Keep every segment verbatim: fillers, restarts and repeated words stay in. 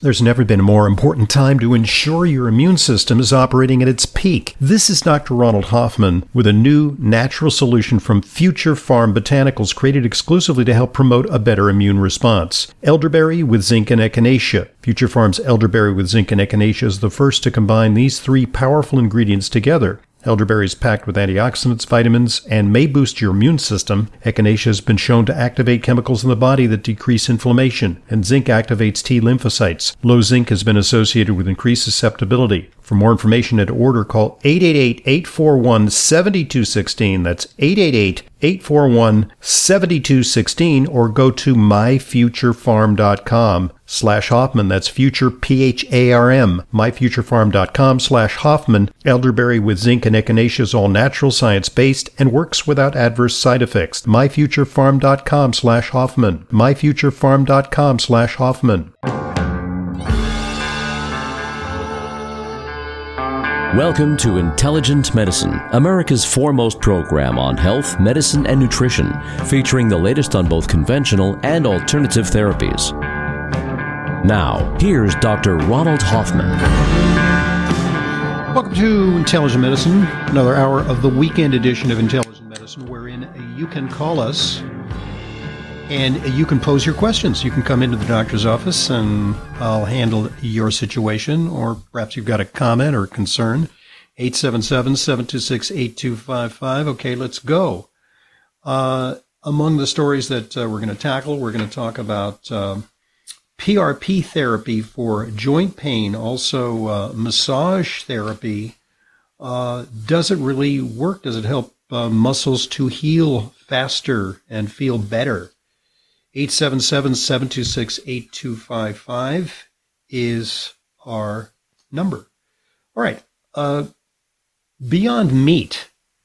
There's never been a more important time to ensure your immune system is operating at its peak. This is Doctor Ronald Hoffman with a new natural solution from Future Farm Botanicals created exclusively to help promote a better immune response. Elderberry with zinc and echinacea. Future Farm's elderberry with zinc and echinacea is the first to combine these three powerful ingredients together. Elderberry is packed with antioxidants, vitamins, and may boost your immune system. Echinacea has been shown to activate chemicals in the body that decrease inflammation, and zinc activates T lymphocytes. Low zinc has been associated with increased susceptibility. For more information and to order, call eight eight eight, eight four one, seven two one six. That's eight eight eight, eight four one, seven two one six, or go to myfuturefarm.com slash Hoffman. That's future, P H A R M, myfuturefarm.com slash Hoffman. Elderberry with zinc and echinacea is all natural, science-based, and works without adverse side effects. myfuturefarm.com slash Hoffman. myfuturefarm.com slash Hoffman. Welcome to Intelligent Medicine, America's foremost program on health, medicine, and nutrition, featuring the latest on both conventional and alternative therapies. Now, here's Doctor Ronald Hoffman. Welcome to Intelligent Medicine, another hour of the weekend edition of Intelligent Medicine, wherein you can call us and you can pose your questions. You can come into the doctor's office and I'll handle your situation, or perhaps you've got a comment or concern. eight seven seven, seven two six, eight two five five. Okay, let's go. Uh, among the stories that uh, we're going to tackle, we're going to talk about uh, P R P therapy for joint pain, also uh, massage therapy. Uh, does it really work? Does it help uh, muscles to heal faster and feel better? eight seven seven, seven two six, eight two five five is our number. All right. Uh, Beyond Meat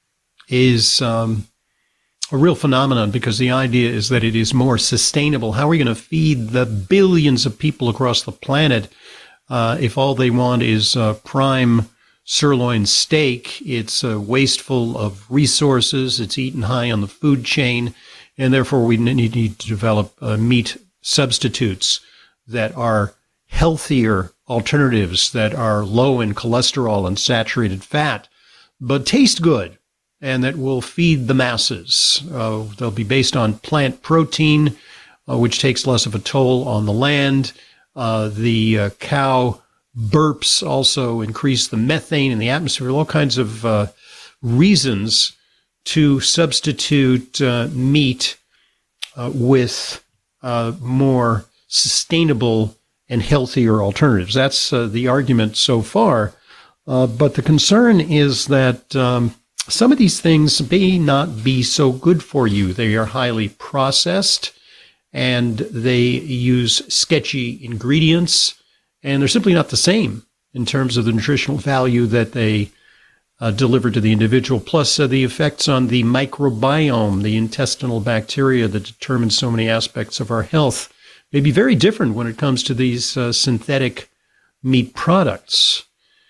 is um, a real phenomenon because the idea is that it is more sustainable. How are we going to feed the billions of people across the planet uh, if all they want is uh, prime sirloin steak? It's uh, wasteful of resources. It's eaten high on the food chain. And therefore, we need to develop uh, meat substitutes that are healthier alternatives, that are low in cholesterol and saturated fat, but taste good, and that will feed the masses. Uh, they'll be based on plant protein, uh, which takes less of a toll on the land. Uh, the uh, cow burps also increase the methane in the atmosphere, all kinds of uh, reasons to substitute uh, meat uh, with uh, more sustainable and healthier alternatives. That's uh, the argument so far. Uh, but the concern is that um, some of these things may not be so good for you. They are highly processed, and they use sketchy ingredients, and they're simply not the same in terms of the nutritional value that they Uh, delivered to the individual, plus uh, the effects on the microbiome, the intestinal bacteria that determine so many aspects of our health, may be very different when it comes to these uh, synthetic meat products.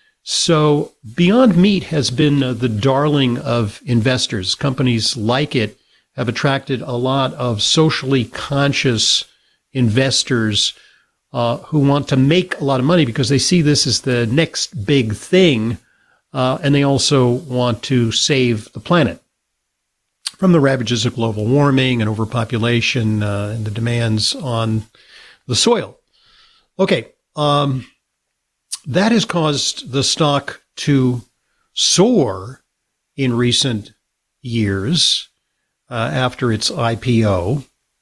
So Beyond Meat has been uh, the darling of investors. Companies like it have attracted a lot of socially conscious investors uh, who want to make a lot of money because they see this as the next big thing. Uh, and they also want to save the planet from the ravages of global warming and overpopulation uh, and the demands on the soil. Okay, um, that has caused the stock to soar in recent years uh, after its I P O,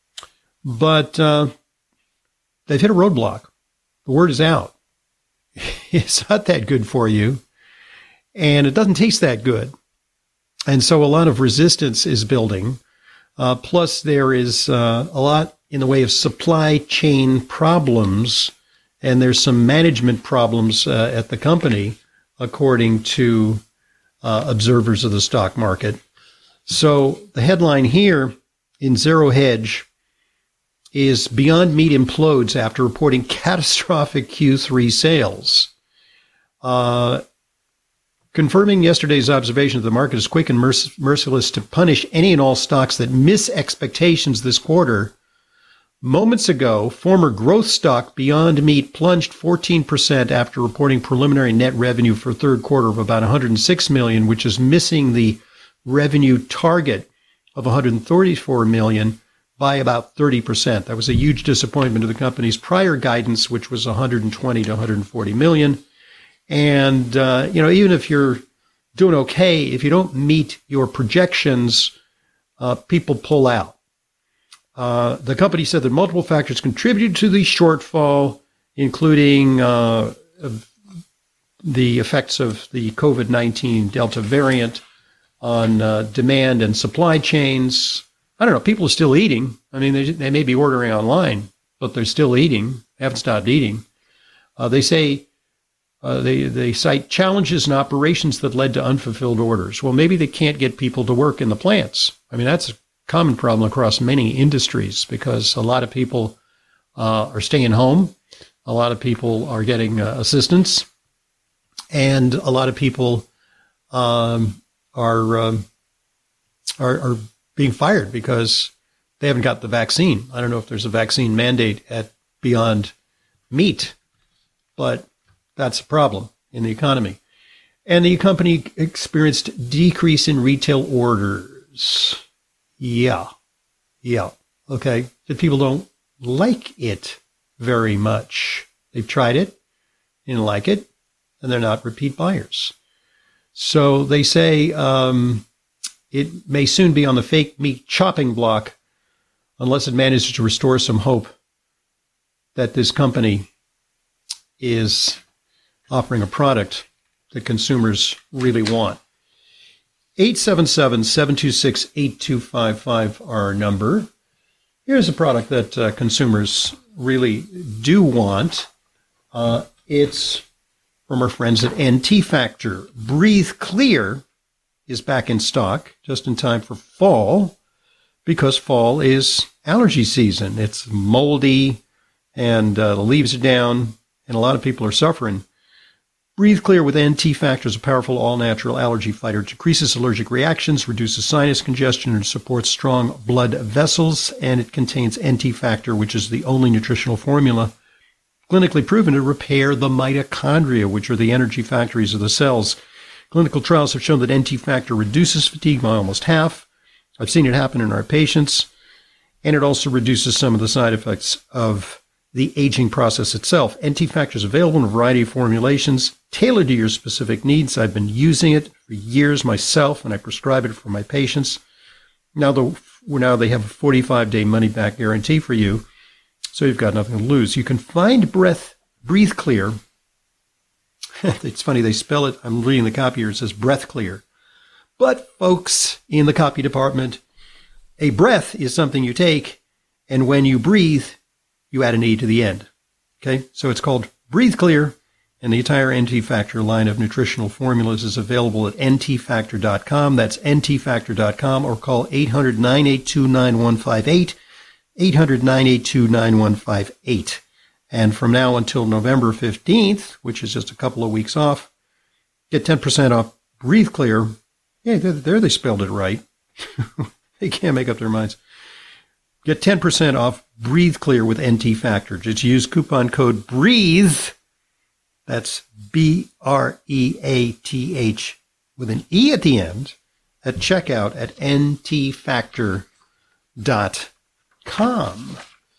but uh, they've hit a roadblock. The word is out. It's not that good for you. And it doesn't taste that good. And so a lot of resistance is building. Uh, plus, there is uh, a lot in the way of supply chain problems, and there's some management problems uh, at the company, according to uh, observers of the stock market. So the headline here in Zero Hedge is Beyond Meat implodes after reporting catastrophic Q three sales. Uh, Confirming yesterday's observation that the market is quick and merc- merciless to punish any and all stocks that miss expectations this quarter, Moments ago, former growth stock Beyond Meat plunged fourteen percent after reporting preliminary net revenue for third quarter of about one hundred six million dollars, which is missing the revenue target of one hundred thirty-four million dollars by about thirty percent. That was a huge disappointment to the company's prior guidance, which was one hundred twenty to one hundred forty million dollars. And, uh, you know, even if you're doing okay, if you don't meet your projections, uh, people pull out. Uh, the company said that multiple factors contributed to the shortfall, including uh, the effects of the COVID nineteen Delta variant on uh, demand and supply chains. I don't know. People are still eating. I mean, they, they may be ordering online, but they're still eating. They haven't stopped eating. Uh, they say uh, they they cite challenges in operations that led to unfulfilled orders. Well, maybe they can't get people to work in the plants. I mean, that's a common problem across many industries because a lot of people uh, are staying home. A lot of people are getting uh, assistance, and a lot of people um, are, um, are are being fired because they haven't got the vaccine. I don't know if there's a vaccine mandate at Beyond Meat, but that's a problem in the economy. And the company experienced decrease in retail orders. Yeah. Yeah. Okay. The people don't like it very much. They've tried it, didn't like it, and they're not repeat buyers. So they say um, it may soon be on the fake meat chopping block unless it manages to restore some hope that this company is offering a product that consumers really want. eight seven seven, seven two six, eight two five five, our number. Here's a product that uh, consumers really do want. Uh, it's from our friends at N T Factor. Breathe Clear is back in stock just in time for fall because fall is allergy season. It's moldy and uh, the leaves are down and a lot of people are suffering. Breathe Clear with N T Factor is a powerful all-natural allergy fighter. It decreases allergic reactions, reduces sinus congestion, and supports strong blood vessels. And it contains N T Factor, which is the only nutritional formula clinically proven to repair the mitochondria, which are the energy factories of the cells. Clinical trials have shown that N T Factor reduces fatigue by almost half. I've seen it happen in our patients. And it also reduces some of the side effects of the aging process itself. N T Factor is available in a variety of formulations tailored to your specific needs. I've been using it for years myself, and I prescribe it for my patients. Now, the, now they have a forty-five day money-back guarantee for you, so you've got nothing to lose. You can find breath, Breathe Clear. It's funny, they spell it. I'm reading the copy here. It says Breath Clear. But, folks, in the copy department, a breath is something you take, and when you breathe, you add an E to the end. Okay, so it's called Breathe Clear, and the entire N T Factor line of nutritional formulas is available at N T factor dot com. That's N T factor dot com, or call eight hundred, nine eight two, nine one five eight, eight hundred, nine eight two, nine one five eight. And from now until November fifteenth, which is just a couple of weeks off, get ten percent off Breathe Clear. Yeah, there, there they spelled it right. They can't make up their minds. Get ten percent off Breathe Clear with N T Factor. Just use coupon code BREATHE. That's B R E A T H with an E at the end at checkout at N T factor dot com.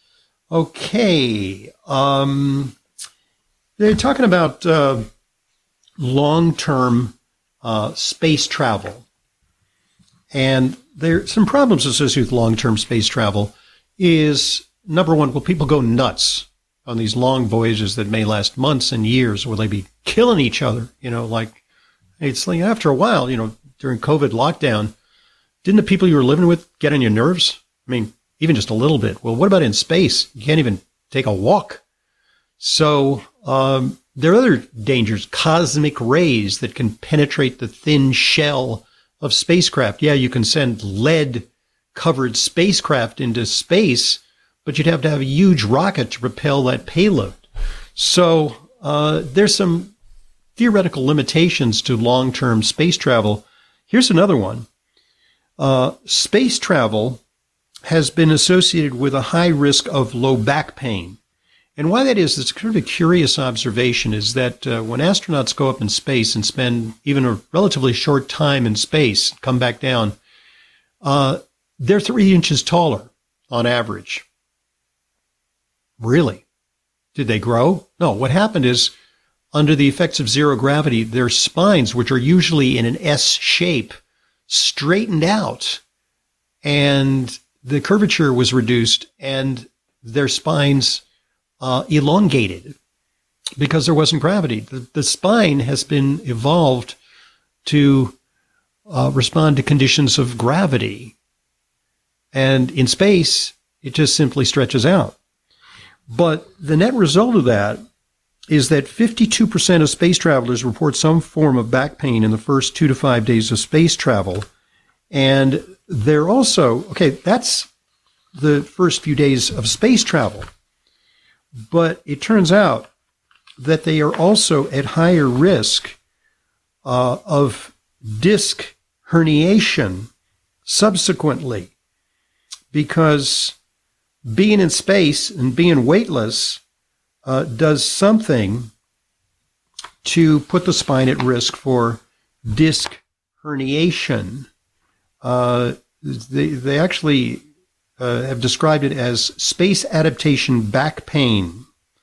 Okay. Um, they're talking about uh, long-term uh, space travel. And there are some problems associated with long-term space travel is, number one, will people go nuts on these long voyages that may last months and years? Will they be killing each other? You know, like, it's like after a while, you know, during COVID lockdown, didn't the people you were living with get on your nerves? I mean, even just a little bit. Well, what about in space? You can't even take a walk. So um, there are other dangers, cosmic rays that can penetrate the thin shell of spacecraft. Yeah, you can send lead-covered spacecraft into space, but you'd have to have a huge rocket to propel that payload. So uh, there's some theoretical limitations to long-term space travel. Here's another one. Uh, space travel has been associated with a high risk of low back pain. And why that is, it's kind of a curious observation, is that uh, when astronauts go up in space and spend even a relatively short time in space, come back down, uh, they're three inches taller on average. Really? Did they grow? No, what happened is, under the effects of zero gravity, their spines, which are usually in an S shape, straightened out, and the curvature was reduced, and their spines uh, elongated because there wasn't gravity. The, the spine has been evolved to uh, respond to conditions of gravity, and in space, it just simply stretches out. But the net result of that is that fifty-two percent of space travelers report some form of back pain in the first two to five days of space travel. And they're also, okay, that's the first few days of space travel. But it turns out that they are also at higher risk uh, of disc herniation subsequently, because being in space and being weightless uh, does something to put the spine at risk for disc herniation. Uh, they, they actually uh, have described it as space adaptation back pain.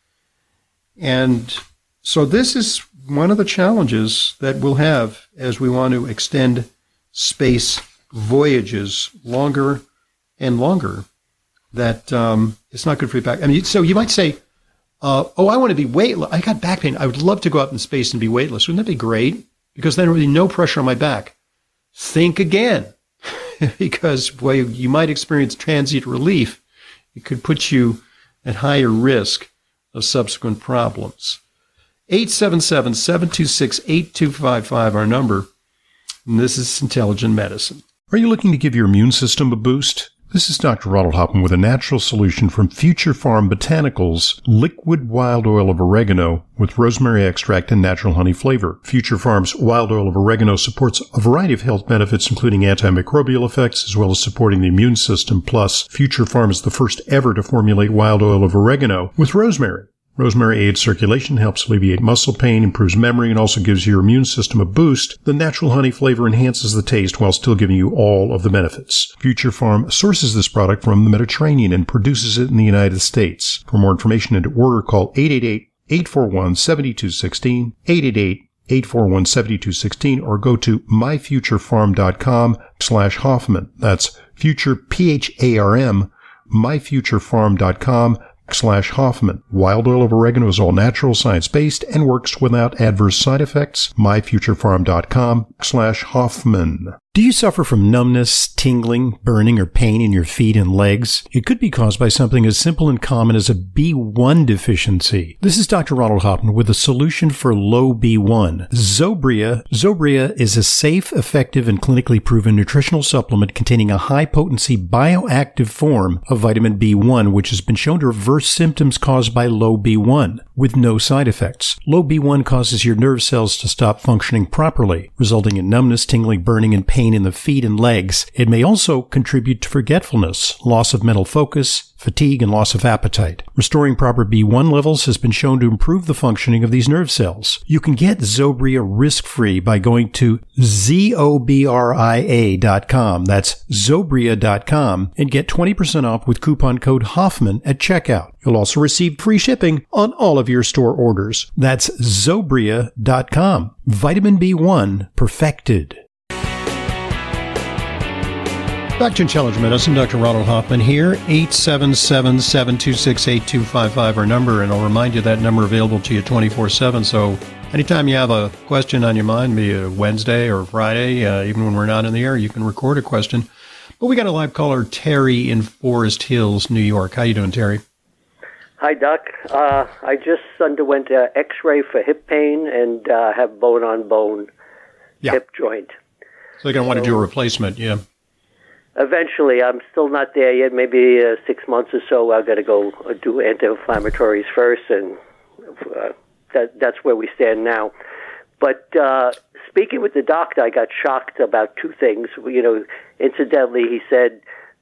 And so this is one of the challenges that we'll have as we want to extend space voyages longer and longer, that um, it's not good for your back. I mean, so you might say, uh, oh, I want to be weightless. I got back pain. I would love to go out in space and be weightless. Wouldn't that be great? Because then there would be no pressure on my back. Think again. Because, well, you might experience transient relief. It could put you at higher risk of subsequent problems. eight seven seven, seven two six, eight two five five, our number. And this is Intelligent Medicine. Are you looking to give your immune system a boost? This is Doctor Ronald Hoffman with a natural solution from Future Farm Botanicals, liquid wild oil of oregano with rosemary extract and natural honey flavor. Future Farm's wild oil of oregano supports a variety of health benefits, including antimicrobial effects, as well as supporting the immune system. Plus, Future Farm is the first ever to formulate wild oil of oregano with rosemary. Rosemary aids circulation, helps alleviate muscle pain, improves memory, and also gives your immune system a boost. The natural honey flavor enhances the taste while still giving you all of the benefits. Future Farm sources this product from the Mediterranean and produces it in the United States. For more information and to order, call eight eight eight, eight four one, seven two one six, eight eight eight, eight four one, seven two one six, or go to myfuturefarm.com slash Hoffman. That's future, P H A R M, myfuturefarm.com slash Hoffman. Wild oil of oregano is all natural, science-based, and works without adverse side effects. myfuturefarm.com slash Hoffman. Do you suffer from numbness, tingling, burning, or pain in your feet and legs? It could be caused by something as simple and common as a B one deficiency. This is Doctor Ronald Hoffman with a solution for low B one. Zobria. Zobria is a safe, effective, and clinically proven nutritional supplement containing a high-potency bioactive form of vitamin B one, which has been shown to reverse symptoms caused by low B one with no side effects. Low B one causes your nerve cells to stop functioning properly, resulting in numbness, tingling, burning, and pain in the feet and legs. It may also contribute to forgetfulness, loss of mental focus, fatigue, and loss of appetite. Restoring proper B one levels has been shown to improve the functioning of these nerve cells. You can get Zobria risk-free by going to zobria dot com. That's zobria dot com, and get twenty percent off with coupon code Hoffman at checkout. You'll also receive free shipping on all of your store orders. That's zobria dot com. Vitamin B one perfected. Back to Intelligent Medicine, Doctor Ronald Hoffman here, eight seven seven, seven two six, eight two five five, our number, and I'll remind you that number available to you twenty-four seven, so anytime you have a question on your mind, be it Wednesday or Friday, uh, even when we're not in the air, you can record a question. But we got a live caller, Terry in Forest Hills, New York. How you doing, Terry? Hi, Doc. Uh, I just underwent an X-ray for hip pain and uh, have bone-on-bone yeah. hip joint. So you're going to want to do a replacement, yeah. Eventually. I'm still not there yet. Maybe uh, six months or so, I've got to go do anti-inflammatories first, and uh, that, that's where we stand now. But uh, speaking with the doctor, I got shocked about two things. You know, incidentally, he said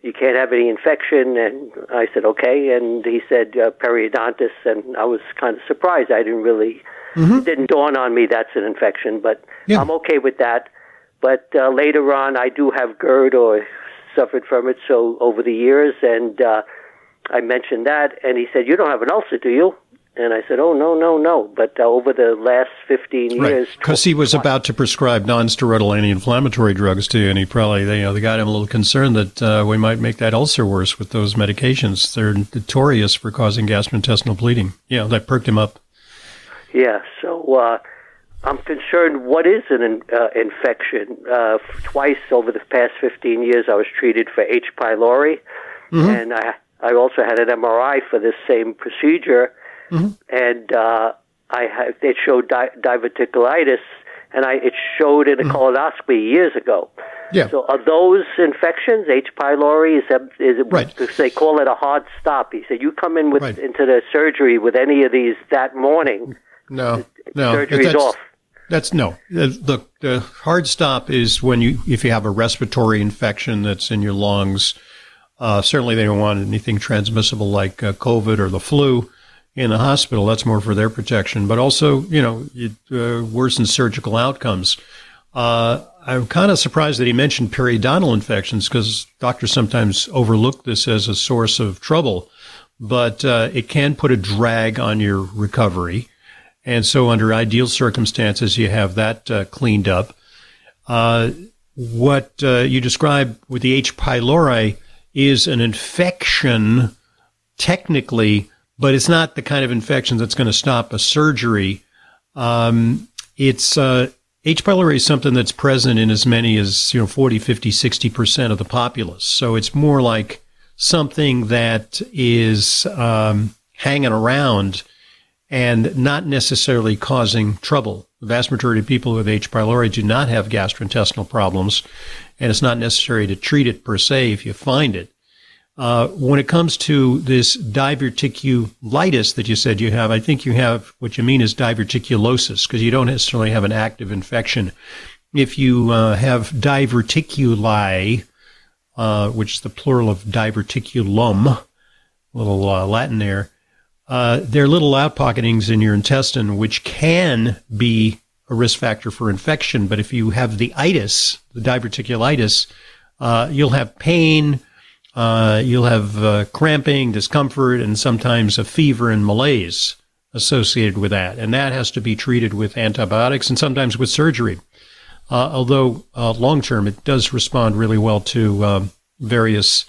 you can't have any infection. And I said, okay. And he said uh, periodontitis, and I was kind of surprised. I didn't really, mm-hmm. it didn't dawn on me that's an infection, but yeah. I'm okay with that. But uh, later on, I do have GERD or suffered from it so over the years, and uh, I mentioned that, and he said, you don't have an ulcer, do you? And I said, oh, no, no, no. But uh, over the last fifteen years... Because he was about to prescribe non-steroidal anti-inflammatory drugs to you, and he probably, you know, they got him a little concerned that uh, we might make that ulcer worse with those medications. They're notorious for causing gastrointestinal bleeding. Yeah, that perked him up. Yeah, so uh, I'm concerned, what is an in, uh, infection? Uh, twice over the past fifteen years, I was treated for H. pylori, mm-hmm. and I, I also had an M R I for this same procedure. Mm-hmm. And uh, I have, it showed di- diverticulitis, and I it showed in a mm-hmm. colonoscopy years ago. Yeah. So are those infections? H. pylori is that, is it? Right. They call it a hard stop. He said you come in with right. into the surgery with any of these that morning. No, no, surgery's that's, off. That's no. Look, the hard stop is when you if you have a respiratory infection that's in your lungs. Uh, certainly, they don't want anything transmissible like uh, COVID or the flu in the hospital. That's more for their protection, but also, you know, it uh, worsens surgical outcomes. Uh, I'm kind of surprised that he mentioned periodontal infections because doctors sometimes overlook this as a source of trouble, but uh, it can put a drag on your recovery. And so under ideal circumstances, you have that uh, cleaned up. Uh, what uh, you describe with the H. pylori is an infection technically, but it's not the kind of infection that's going to stop a surgery. Um, it's uh, H. pylori is something that's present in as many as, you know, forty, fifty, sixty percent of the populace. So it's more like something that is um, hanging around and not necessarily causing trouble. The vast majority of people with H. pylori do not have gastrointestinal problems, and it's not necessary to treat it per se if you find it. Uh, when it comes to this diverticulitis that you said you have, I think you have, what you mean is diverticulosis, because you don't necessarily have an active infection. If you uh, have diverticuli, uh, which is the plural of diverticulum, a little uh, Latin there, uh, they're little outpocketings in your intestine, which can be a risk factor for infection. But if you have the itis, the diverticulitis, uh, you'll have pain, Uh, you'll have uh, cramping, discomfort, and sometimes a fever and malaise associated with that. And that has to be treated with antibiotics and sometimes with surgery. Uh, although uh, long-term, it does respond really well to uh, various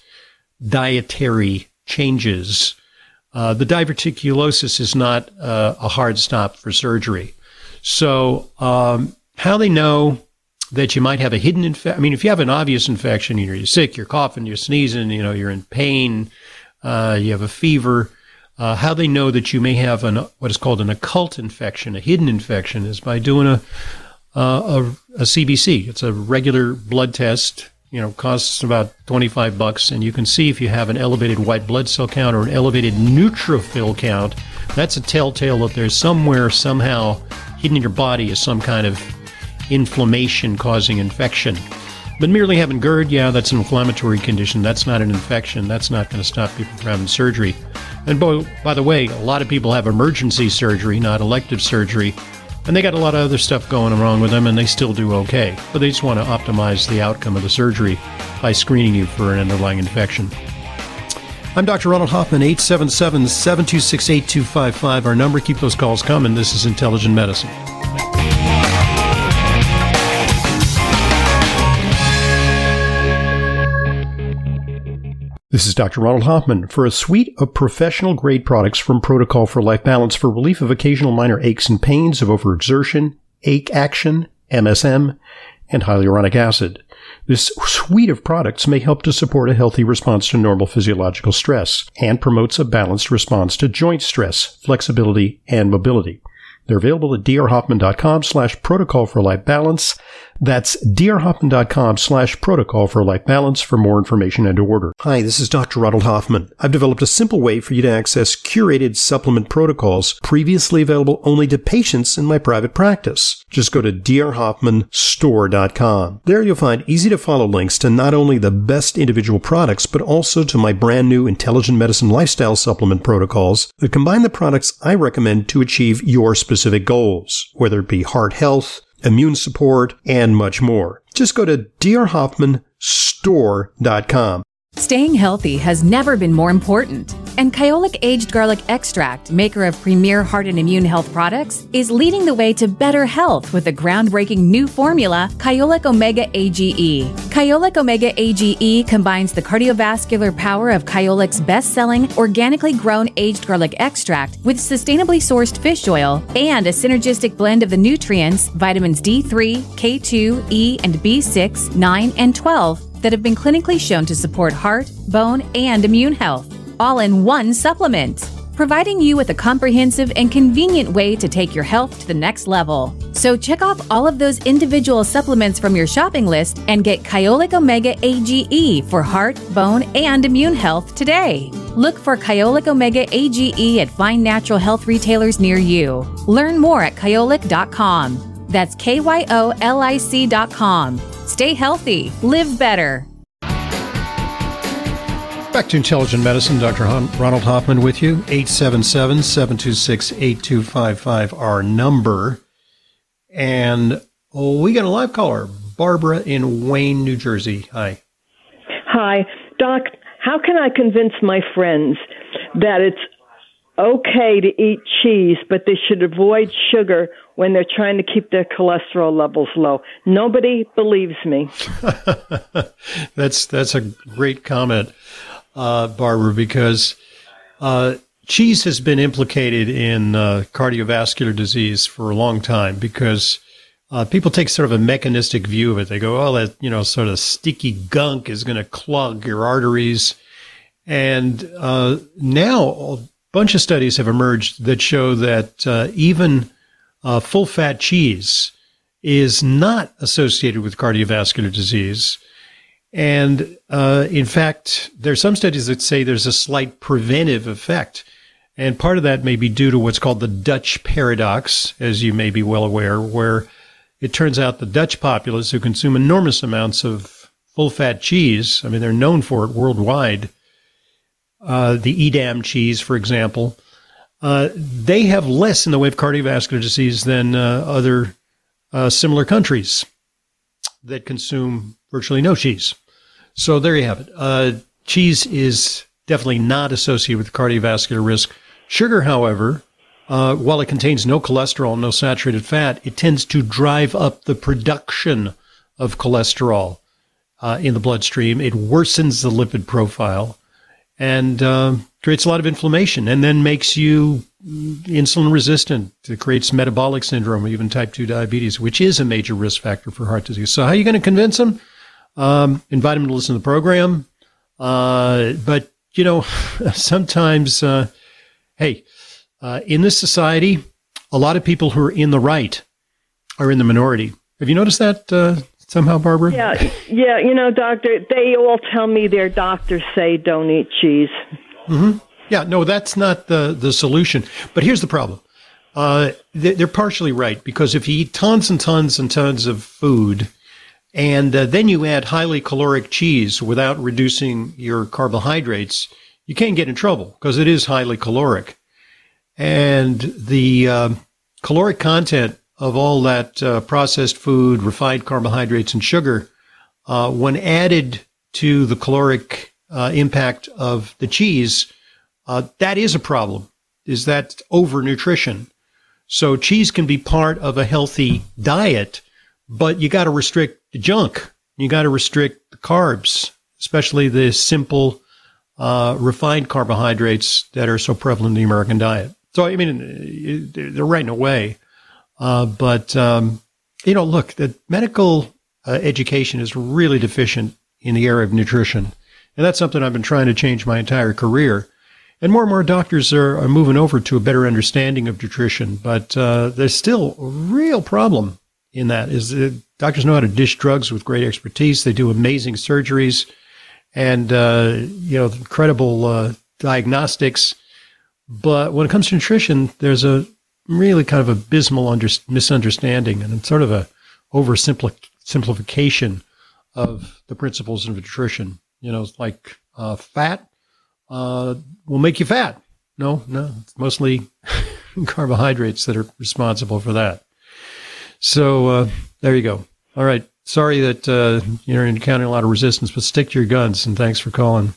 dietary changes. Uh, the diverticulosis is not uh, a hard stop for surgery. So um, how they know that you might have a hidden infection. I mean, if you have an obvious infection, you know, you're sick, you're coughing, you're sneezing, you know, you're in pain, uh, you have a fever, uh, how they know that you may have an, what is called an occult infection, a hidden infection, is by doing a, uh, a, a C B C. It's a regular blood test, you know, costs about twenty-five bucks, and you can see if you have an elevated white blood cell count or an elevated neutrophil count. That's a telltale that there's somewhere, somehow, hidden in your body is some kind of inflammation causing infection. But merely having GERD, yeah, that's an inflammatory condition. That's not an infection. That's not going to stop people from having surgery. And by, by the way, a lot of people have emergency surgery, not elective surgery, and they got a lot of other stuff going wrong with them, and they still do okay. But they just want to optimize the outcome of the surgery by screening you for an underlying infection. I'm Doctor Ronald Hoffman, eight seven seven, seven two six, eight two five five. Our number, keep those calls coming. This is Intelligent Medicine. This is Doctor Ronald Hoffman. For a suite of professional-grade products from Protocol for Life Balance for relief of occasional minor aches and pains of overexertion, ache action, M S M, and hyaluronic acid. This suite of products may help to support a healthy response to normal physiological stress and promotes a balanced response to joint stress, flexibility, and mobility. They're available at drhoffman.com slash protocol for life balance. That's drhoffman.com slash protocol for life balance for more information and to order. Hi, this is Doctor Ronald Hoffman. I've developed a simple way for you to access curated supplement protocols previously available only to patients in my private practice. Just go to d r hoffman store dot com. There you'll find easy-to-follow links to not only the best individual products, but also to my brand new Intelligent Medicine Lifestyle Supplement protocols that combine the products I recommend to achieve your specific goals, whether it be heart health, immune support, and much more. Just go to d r hoffman store dot com. Staying healthy has never been more important. And Kyolic Aged Garlic Extract, maker of premier heart and immune health products, is leading the way to better health with the groundbreaking new formula, Kyolic Omega A G E. Kyolic Omega A G E combines the cardiovascular power of Kyolic's best-selling, organically grown aged garlic extract with sustainably sourced fish oil and a synergistic blend of the nutrients, vitamins D three, K two, E, and B six, nine, and twelve, that have been clinically shown to support heart, bone, and immune health, all in one supplement, providing you with a comprehensive and convenient way to take your health to the next level. So check off all of those individual supplements from your shopping list and get Kyolic Omega A G E for heart, bone, and immune health today. Look for Kyolic Omega A G E at fine natural health retailers near you. Learn more at kyolic dot com. That's K Y O L I C dot com. Stay healthy. Live better. Back to Intelligent Medicine. Doctor Han- Ronald Hoffman with you. eight seven seven, seven two six, eight two five five, our number. And oh, we got a live caller, Barbara in Wayne, New Jersey. Hi. Hi. Doc, how can I convince my friends that it's okay to eat cheese, but they should avoid sugar when they're trying to keep their cholesterol levels low? Nobody believes me. that's that's a great comment, uh, Barbara, because uh, cheese has been implicated in uh, cardiovascular disease for a long time because uh, people take sort of a mechanistic view of it. They go, oh, that, you know, sort of sticky gunk is going to clog your arteries. And uh, now a bunch of studies have emerged that show that uh, even uh, full-fat cheese is not associated with cardiovascular disease. And uh, in fact, there are some studies that say there's a slight preventive effect. And part of that may be due to what's called the Dutch paradox, as you may be well aware, where it turns out the Dutch populace, who consume enormous amounts of full-fat cheese, I mean, they're known for it worldwide, uh, the Edam cheese, for example, uh, they have less in the way of cardiovascular disease than uh, other uh, similar countries that consume virtually no cheese. So there you have it. Uh, cheese is definitely not associated with cardiovascular risk. Sugar, however, uh, while it contains no cholesterol, no saturated fat, it tends to drive up the production of cholesterol uh, in the bloodstream. It worsens the lipid profile and uh, creates a lot of inflammation, and then makes you insulin resistant. It creates metabolic syndrome, even type two diabetes, which is a major risk factor for heart disease. So how are you going to convince them? Um, invite them to listen to the program. Uh, but, you know, sometimes, uh, hey, uh, in this society, a lot of people who are in the right are in the minority. Have you noticed that uh, somehow, Barbara? Yeah, yeah. You know, doctor, they all tell me their doctors say don't eat cheese. Mm-hmm. Yeah, no, that's not the, the solution. But here's the problem. Uh, they, they're partially right, because if you eat tons and tons and tons of food, and uh, then you add highly caloric cheese without reducing your carbohydrates, you can't get in trouble because it is highly caloric. And the uh, caloric content of all that uh, processed food, refined carbohydrates, and sugar, uh, when added to the caloric uh, impact of the cheese, uh, that is a problem, is that overnutrition. So cheese can be part of a healthy diet, but you got to restrict the junk. You got to restrict the carbs, especially the simple, uh, refined carbohydrates that are so prevalent in the American diet. So, I mean, they're right in a way. Uh, but, um, you know, look, the medical uh, education is really deficient in the area of nutrition. And that's something I've been trying to change my entire career. And more and more doctors are, are moving over to a better understanding of nutrition. But uh, there's still a real problem in that, is that doctors know how to dish drugs with great expertise. They do amazing surgeries and, uh, you know, incredible uh, diagnostics. But when it comes to nutrition, there's a really kind of abysmal under, misunderstanding and sort of a oversimplification of the principles of nutrition. You know, it's like uh, fat uh, will make you fat. No, no, it's mostly carbohydrates that are responsible for that. So uh, there you go. All right. Sorry that uh, you're encountering a lot of resistance, but stick to your guns, and thanks for calling.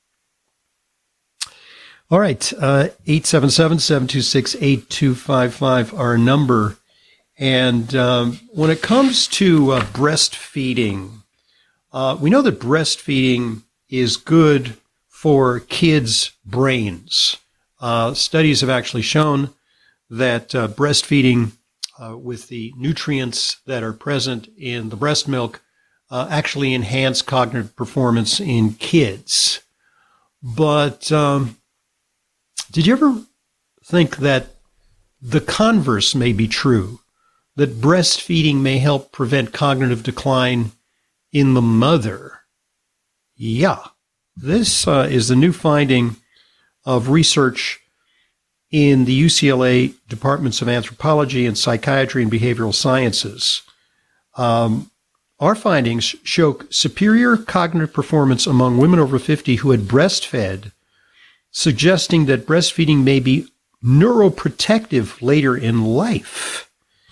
All right. Uh, eight seven seven, seven two six, eight two five five, our number. And um, when it comes to uh, breastfeeding, uh, we know that breastfeeding is good for kids' brains. Uh, studies have actually shown that uh, breastfeeding uh, with the nutrients that are present in the breast milk uh, actually enhance cognitive performance in kids. But um, did you ever think that the converse may be true, that breastfeeding may help prevent cognitive decline in the mother? Yeah. This uh, is the new finding of research in the U C L A Departments of Anthropology and Psychiatry and Behavioral Sciences. Um, our findings show superior cognitive performance among women over fifty who had breastfed, suggesting that breastfeeding may be neuroprotective later in life.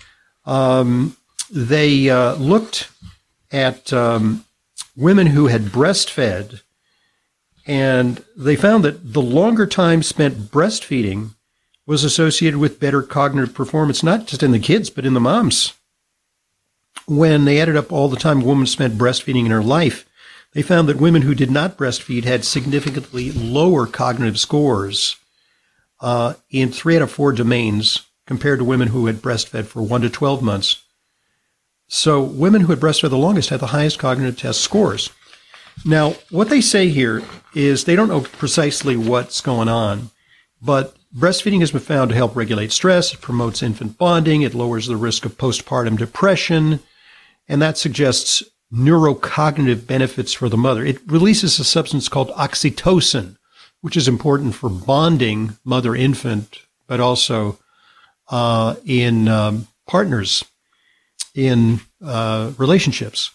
Um, they uh, looked at um, women who had breastfed, and they found that the longer time spent breastfeeding was associated with better cognitive performance, not just in the kids, but in the moms. When they added up all the time a woman spent breastfeeding in her life, they found that women who did not breastfeed had significantly lower cognitive scores uh, in three out of four domains compared to women who had breastfed for one to twelve months. So women who had breastfed the longest had the highest cognitive test scores. Now, what they say here is they don't know precisely what's going on, but breastfeeding has been found to help regulate stress. It promotes infant bonding. It lowers the risk of postpartum depression, and that suggests neurocognitive benefits for the mother. It releases a substance called oxytocin, which is important for bonding mother-infant, but also uh, in um, partners, in uh, relationships.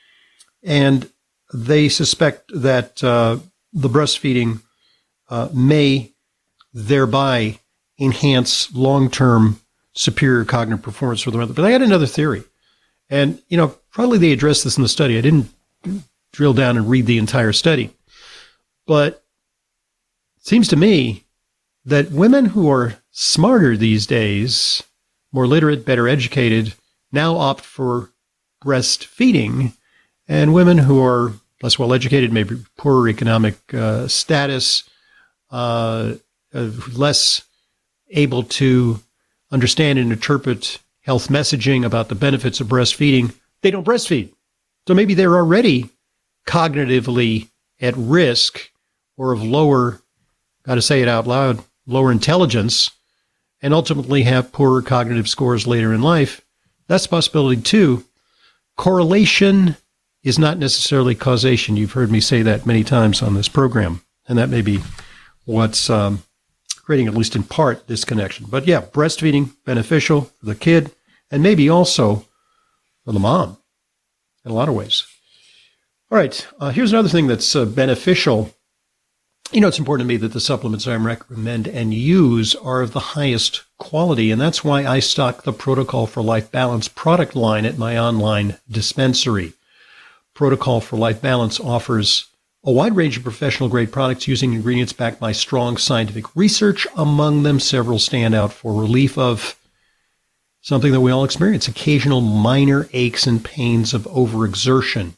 And they suspect that uh, the breastfeeding uh, may thereby enhance long-term superior cognitive performance for the mother. But I had another theory. And, you know, probably they addressed this in the study. I didn't drill down and read the entire study. But it seems to me that women who are smarter these days, more literate, better educated, now opt for breastfeeding, and women who are less well educated, maybe poorer economic uh, status, uh, uh, less able to understand and interpret health messaging about the benefits of breastfeeding, they don't breastfeed. So maybe they're already cognitively at risk or of lower, got to say it out loud, lower intelligence, and ultimately have poorer cognitive scores later in life. That's a possibility too. Correlation is not necessarily causation. You've heard me say that many times on this program, and that may be what's um, creating, at least in part, this connection. But yeah, breastfeeding, beneficial for the kid, and maybe also for the mom in a lot of ways. All right, uh, here's another thing that's uh, beneficial. You know, it's important to me that the supplements I recommend and use are of the highest quality, and that's why I stock the Protocol for Life Balance product line at my online dispensary. Protocol for Life Balance offers a wide range of professional-grade products using ingredients backed by strong scientific research. Among them, several stand out for relief of something that we all experience, occasional minor aches and pains of overexertion.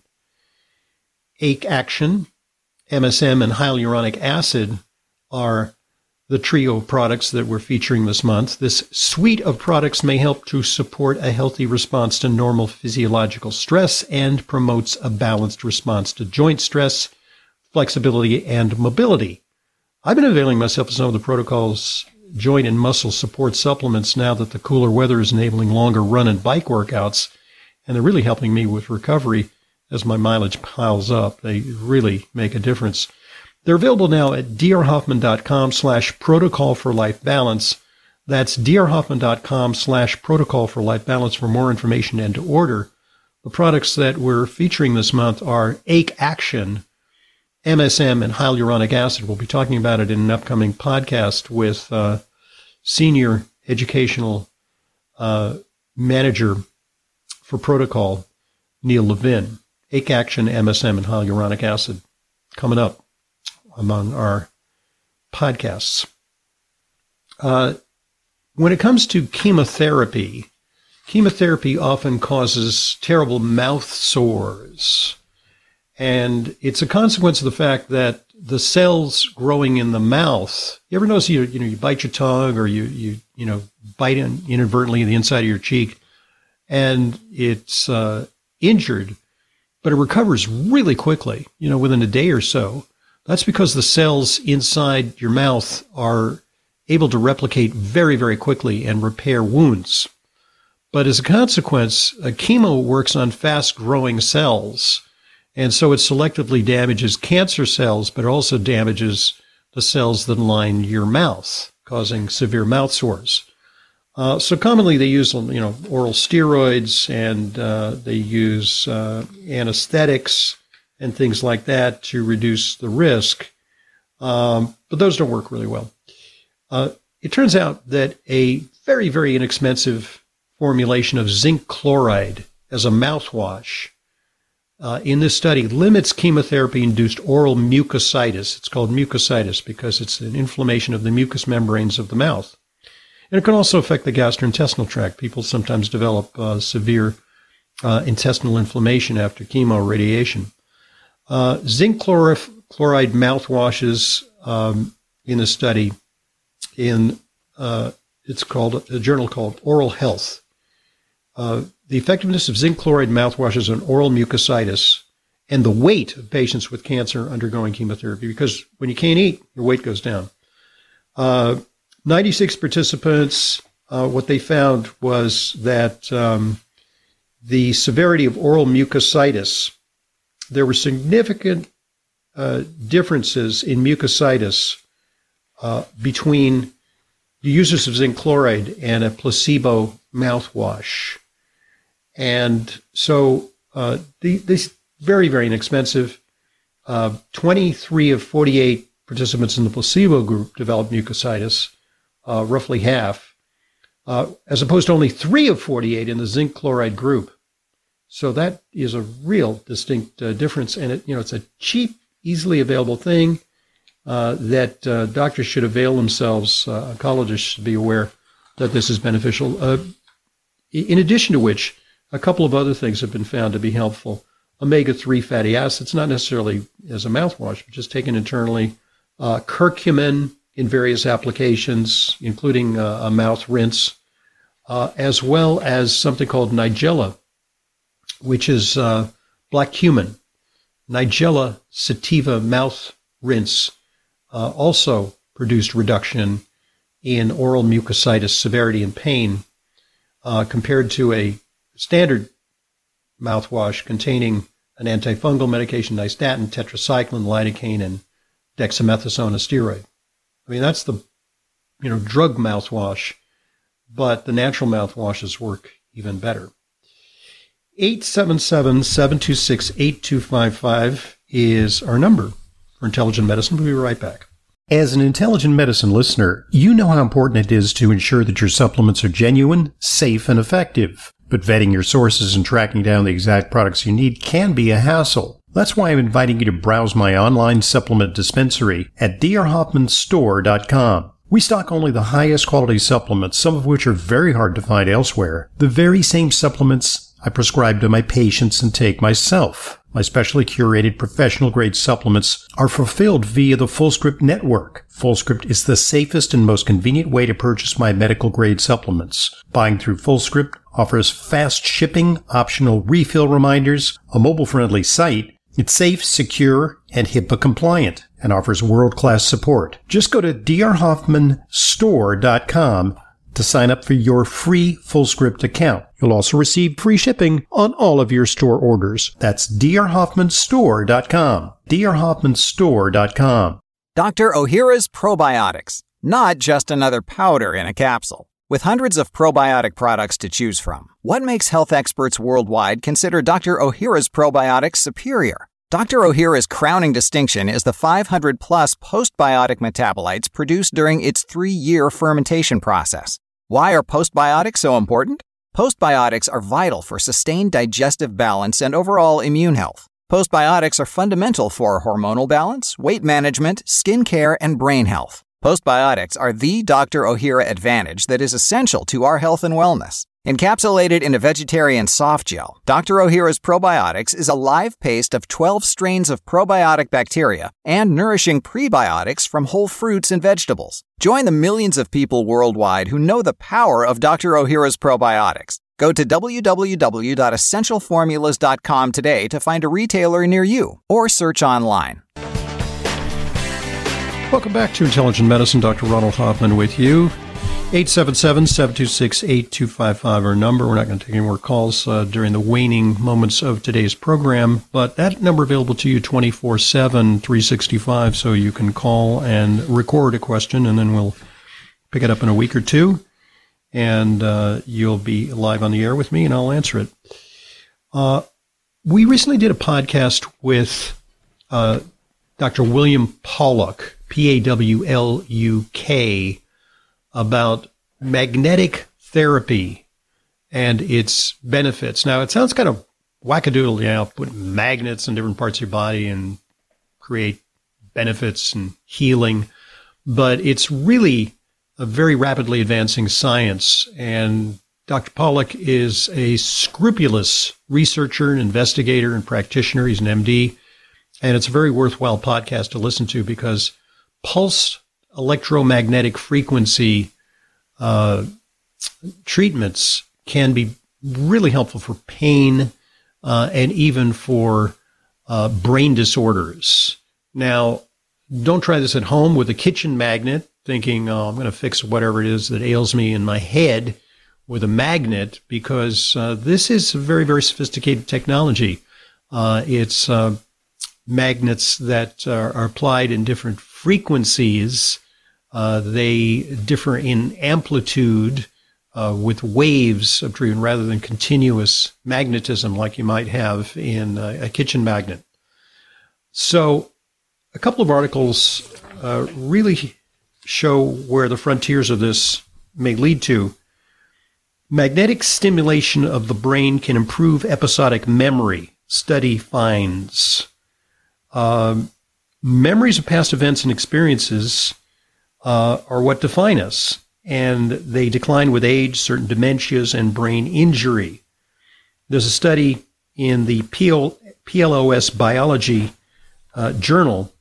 Ache Action, M S M, and hyaluronic acid are the trio of products that we're featuring this month. This suite of products may help to support a healthy response to normal physiological stress and promotes a balanced response to joint stress, flexibility, and mobility. I've been availing myself of some of the Protocol's joint and muscle support supplements now that the cooler weather is enabling longer run and bike workouts, and they're really helping me with recovery as my mileage piles up. They really make a difference. They're available now at drhoffman.com slash protocol for life balance. That's drhoffman.com slash protocol for life balance for more information and to order. The products that we're featuring this month are Ache Action, M S M, and hyaluronic acid. We'll be talking about it in an upcoming podcast with uh, senior educational uh, manager for Protocol, Neil Levin. Ache Action, M S M, and hyaluronic acid coming up among our podcasts. Uh, when it comes to chemotherapy, chemotherapy often causes terrible mouth sores. And it's a consequence of the fact that the cells growing in the mouth, you ever notice you, you know, you bite your tongue or you, you, you know, bite in, inadvertently the inside of your cheek and it's uh, injured, but it recovers really quickly, you know, within a day or so. That's because the cells inside your mouth are able to replicate very, very quickly and repair wounds. But as a consequence, a chemo works on fast-growing cells, and so it selectively damages cancer cells, but also damages the cells that line your mouth, causing severe mouth sores. Uh, so commonly they use, you know, oral steroids, and uh, they use uh, anesthetics and things like that to reduce the risk. Um, but those don't work really well. Uh, it turns out that a very, very inexpensive formulation of zinc chloride as a mouthwash uh, in this study limits chemotherapy-induced oral mucositis. It's called mucositis because it's an inflammation of the mucous membranes of the mouth. And it can also affect the gastrointestinal tract. People sometimes develop uh, severe uh, intestinal inflammation after chemo radiation. Uh, zinc chlor- chloride mouthwashes um, in a study in uh, it's called a journal called Oral Health. Uh, the effectiveness of zinc chloride mouthwashes on oral mucositis and the weight of patients with cancer undergoing chemotherapy, because when you can't eat, your weight goes down. Uh, ninety-six participants, uh, what they found was that um, the severity of oral mucositis, there were significant uh, differences in mucositis uh, between the users of zinc chloride and a placebo mouthwash. And so uh, the, this very, very inexpensive. Uh, twenty-three of forty-eight participants in the placebo group developed mucositis, uh, roughly half, uh, as opposed to only three of forty-eight in the zinc chloride group. So that is a real distinct uh, difference. And it, you know, it's a cheap, easily available thing uh, that uh, doctors should avail themselves. Uh, oncologists should be aware that this is beneficial. Uh, in addition to which, a couple of other things have been found to be helpful. omega three fatty acids, not necessarily as a mouthwash, but just taken internally. Uh, curcumin in various applications, including uh, a mouth rinse, uh, as well as something called Nigella, which is uh, black cumin. Nigella sativa mouth rinse uh, also produced reduction in oral mucositis severity and pain uh, compared to a standard mouthwash containing an antifungal medication, nystatin, tetracycline, lidocaine, and dexamethasone, a steroid. I mean, that's the, you know, drug mouthwash, but the natural mouthwashes work even better. eight seven seven, seven two six, eight two five five is our number for Intelligent Medicine. We'll be right back. As an Intelligent Medicine listener, you know how important it is to ensure that your supplements are genuine, safe, and effective. But vetting your sources and tracking down the exact products you need can be a hassle. That's why I'm inviting you to browse my online supplement dispensary at d r hoffman store dot com. We stock only the highest quality supplements, some of which are very hard to find elsewhere. The very same supplements I prescribe to my patients and take myself. My specially curated professional-grade supplements are fulfilled via the FullScript network. FullScript is the safest and most convenient way to purchase my medical-grade supplements. Buying through FullScript offers fast shipping, optional refill reminders, a mobile-friendly site. It's safe, secure, and HIPAA compliant, and offers world-class support. Just go to d r hoffman store dot com to sign up for your free FullScript account. You'll also receive free shipping on all of your store orders. That's d r hoffman store dot com. d r hoffman store dot com. Doctor Ohhira's Probiotics. not just another powder in a capsule. With hundreds of probiotic products to choose from, what makes health experts worldwide consider Doctor Ohhira's probiotics superior? Doctor Ohhira's crowning distinction is the five hundred plus postbiotic metabolites produced during its three-year fermentation process. Why are postbiotics so important? Postbiotics are vital for sustained digestive balance and overall immune health. Postbiotics are fundamental for hormonal balance, weight management, skin care, and brain health. Postbiotics are the Doctor Ohhira advantage that is essential to our health and wellness. Encapsulated in a vegetarian soft gel, Doctor Ohhira's Probiotics is a live paste of twelve strains of probiotic bacteria and nourishing prebiotics from whole fruits and vegetables. Join the millions of people worldwide who know the power of Doctor Ohhira's Probiotics. Go to w w w dot essential formulas dot com today to find a retailer near you or search online. Welcome back to Intelligent Medicine. Doctor Ronald Hoffman with you. eight seven seven, seven two six, eight two five five our number. We're not going to take any more calls uh, during the waning moments of today's program, but that number available to you twenty-four seven, three sixty-five, so you can call and record a question, and then we'll pick it up in a week or two, and uh, you'll be live on the air with me, and I'll answer it. Uh, we recently did a podcast with uh, Doctor William Pawluk, P A W L U K, about magnetic therapy and its benefits. Now, it sounds kind of wackadoodle, you know, put magnets in different parts of your body and create benefits and healing, but it's really a very rapidly advancing science. And Doctor Pawluk is a scrupulous researcher, and investigator, and practitioner. He's an M D, and it's a very worthwhile podcast to listen to because pulse electromagnetic frequency uh, treatments can be really helpful for pain uh, and even for uh, brain disorders. Now, don't try this at home with a kitchen magnet, thinking, oh, I'm going to fix whatever it is that ails me in my head with a magnet, because uh, this is a very, very sophisticated technology. Uh, it's uh, magnets that are, are applied in different frequencies. Uh, they differ in amplitude uh, with waves of treatment rather than continuous magnetism like you might have in a, a kitchen magnet. So a couple of articles uh, really show where the frontiers of this may lead to. Magnetic stimulation of the brain can improve episodic memory, study finds. Um, memories of past events and experiences uh, are what define us, and they decline with age, certain dementias, and brain injury. There's a study in the P L O S Biology uh, journal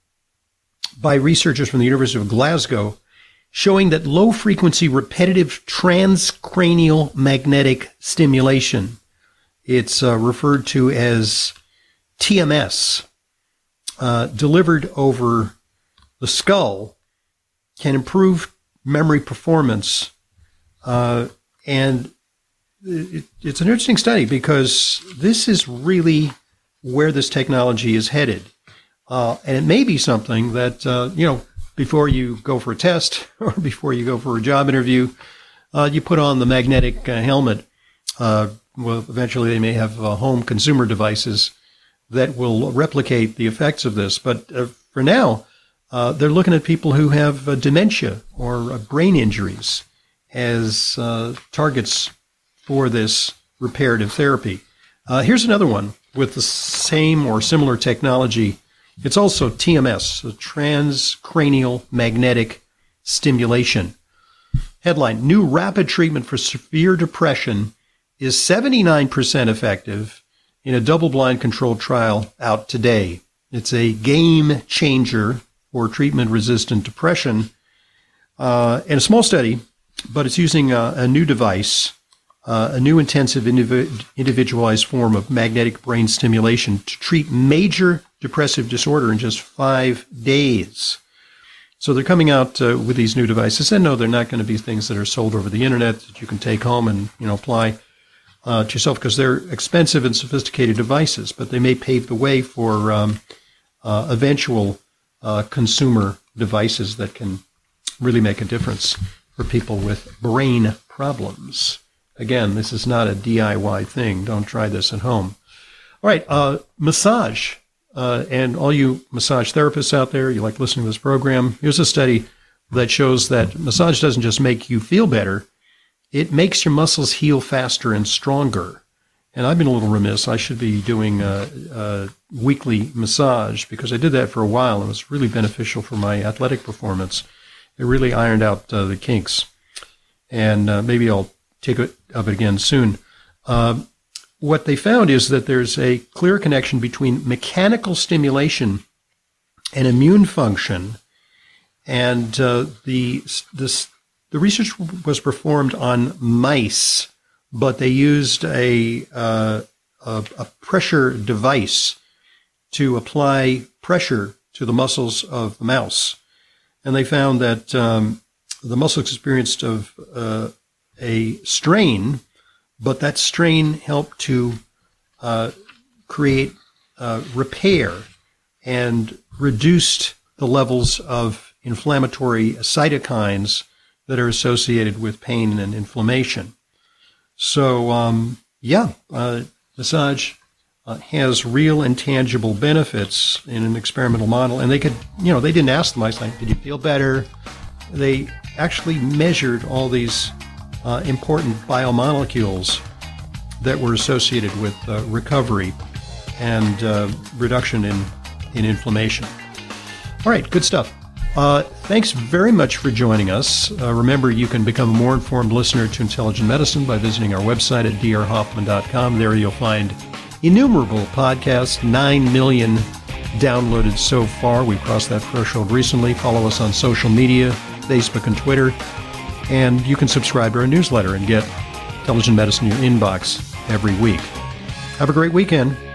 by researchers from the University of Glasgow showing that low-frequency repetitive transcranial magnetic stimulation, it's uh, referred to as T M S, uh, delivered over the skull, can improve memory performance. Uh, and it, it's an interesting study because this is really where this technology is headed. Uh, and it may be something that, uh, you know, before you go for a test or before you go for a job interview, uh, you put on the magnetic uh, helmet. Uh, well, eventually they may have uh, home consumer devices that will replicate the effects of this. But uh, for now, uh, they're looking at people who have uh, dementia or uh, brain injuries as uh, targets for this reparative therapy. Uh, here's another one with the same or similar technology. It's also T M S, so transcranial magnetic stimulation. Headline, new rapid treatment for severe depression is seventy-nine percent effective in a double-blind controlled trial out today. It's a game changer for treatment-resistant depression. Uh, and a small study, but it's using a, a new device, uh, a new intensive indiv- individualized form of magnetic brain stimulation to treat major depressive disorder in just five days. So they're coming out uh, with these new devices. And no, they're not going to be things that are sold over the internet that you can take home and, you know, apply uh, to yourself, because they're expensive and sophisticated devices, but they may pave the way for um, uh, eventual uh, consumer devices that can really make a difference for people with brain problems. Again, this is not a D I Y thing. Don't try this at home. All right, uh, massage. Uh, and all you massage therapists out there, you like listening to this program, here's a study that shows that massage doesn't just make you feel better, it makes your muscles heal faster and stronger. And I've been a little remiss. I should be doing a, a weekly massage because I did that for a while and it was really beneficial for my athletic performance. It really ironed out uh, the kinks. And uh, maybe I'll take it up again soon. Uh, what they found is that there's a clear connection between mechanical stimulation and immune function. And uh, the this the research was performed on mice, but they used a, uh, a a pressure device to apply pressure to the muscles of the mouse, and they found that um, the muscles experienced of uh, a strain, but that strain helped to uh, create uh, repair and reduced the levels of inflammatory cytokines that are associated with pain and inflammation. So, um, yeah, uh, massage uh, has real and tangible benefits in an experimental model. And they could, you know, they didn't ask the mice, like, did you feel better? They actually measured all these uh, important biomolecules that were associated with uh, recovery and uh, reduction in, in inflammation. All right, good stuff. Uh, thanks very much for joining us. Uh, remember, you can become a more informed listener to Intelligent Medicine by visiting our website at d r hoffman dot com. There you'll find innumerable podcasts, nine million downloaded so far. We've crossed that threshold recently. Follow us on social media, Facebook and Twitter. And you can subscribe to our newsletter and get Intelligent Medicine in your inbox every week. Have a great weekend.